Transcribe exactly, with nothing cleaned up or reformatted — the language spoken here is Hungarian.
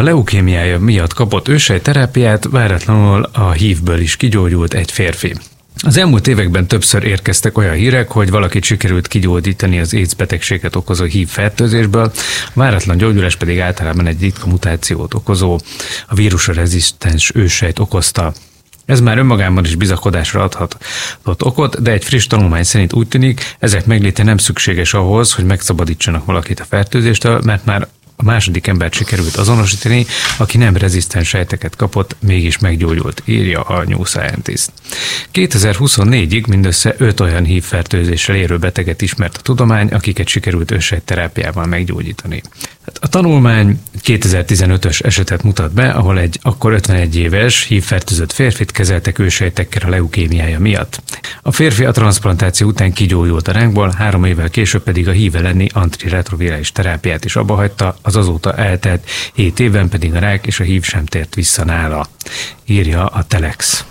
leukémiája miatt kapott őssejtterápiát váratlanul a há i vé-ből is kigyógyult egy férfi. Az elmúlt években többször érkeztek olyan hírek, hogy valakit sikerült kigyógyítani az AIDS betegséget okozó há i vé fertőzésből, a váratlan gyógyulás pedig általában egy ritka mutációt okozó, a vírusra rezisztens őssejt okozta. Ez már önmagában is bizakodásra adhatott okot, de egy friss tanulmány szerint úgy tűnik, ezek megléte nem szükséges ahhoz, hogy megszabadítsanak valakit a fertőzéstől, mert már a második embert sikerült azonosítani, aki nem rezisztens sejteket kapott, mégis meggyógyult, írja a New Scientist. kétezer-huszonnégyig mindössze öt olyan há i vé fertőzéssel érő beteget ismert a tudomány, akiket sikerült őssejtterápiával meggyógyítani. A tanulmány kétezer-tizenötös esetet mutat be, ahol egy akkor ötvenegy éves há i vé fertőzött férfit kezeltek őssejtekkel a leukémiája miatt. A férfi a transzplantáció után kigyógyult a rákból, három évvel később pedig a há i vé elleni antiretrovirális terápiát is abbahagyta, az azóta eltelt hét évben pedig a rák és a há i vé sem tért vissza nála, írja a Telex.